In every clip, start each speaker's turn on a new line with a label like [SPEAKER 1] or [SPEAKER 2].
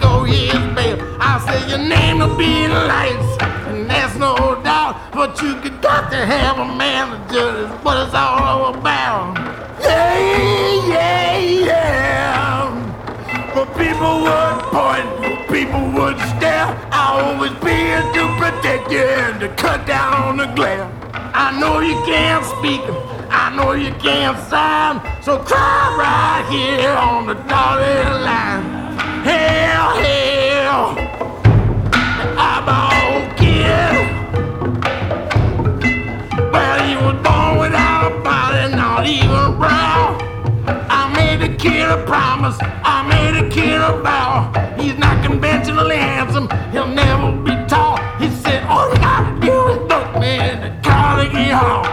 [SPEAKER 1] go his bail. I say your name will be in lights, and there's no doubt. But you got to have a manager. That's what it's all about. Yeah, yeah, yeah. But people would point, people would stare. I always be here to protect you and to cut down on the glare. I know you can't speak, I know you can't sign, so cry right here on the dotted line. Hell, hell, I'm a kid. Well, he was born without a body, not even brow. I made the kid a promise, I made the kid a vow. He's not conventionally handsome, he'll never be tall. He said, all you gotta do is look me in the Carnegie Hall.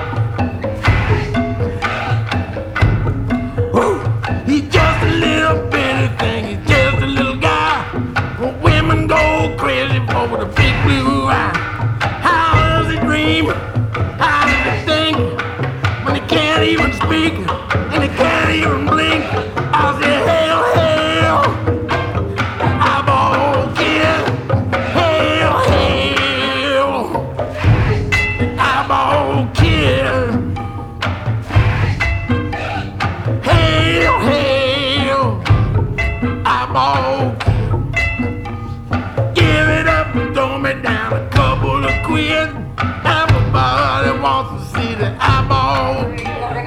[SPEAKER 1] He's just a little bitty thing, he's just a little guy. But women go crazy for the big blue eye. How does he dream? How does he think? When he can't even speak and he can't even blink. I say, hell, hell, eyeball kid. Hell, hell, eyeball kid. Hell, hell, eyeball kid. Give it up and throw me down a couple of quid. Everybody wants to see the eyeball kid.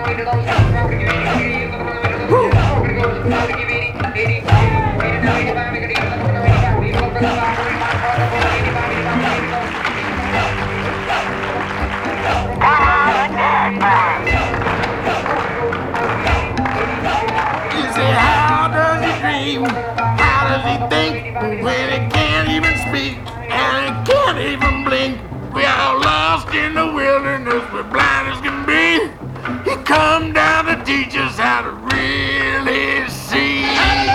[SPEAKER 1] You say, how does he dream? How does he think when he can't even speak and he can't even blink? We are lost in the wilderness, we're blind as can be. He come down to teach us how to really see.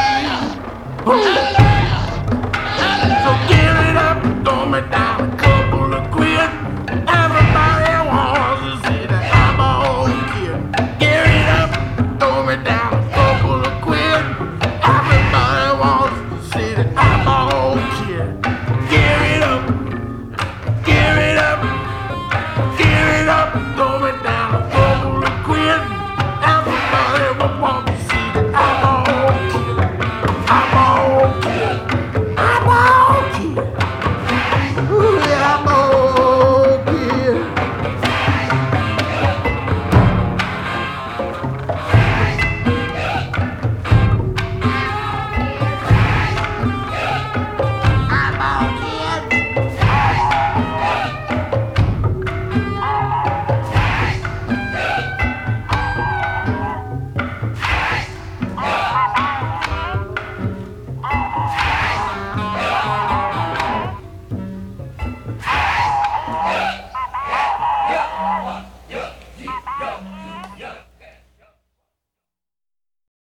[SPEAKER 1] So give it up, throw me down a couple of quid. Everybody wants to see the eyeball kid. Give it up, throw me down a couple of quid. Everybody wants to see the eyeball kid.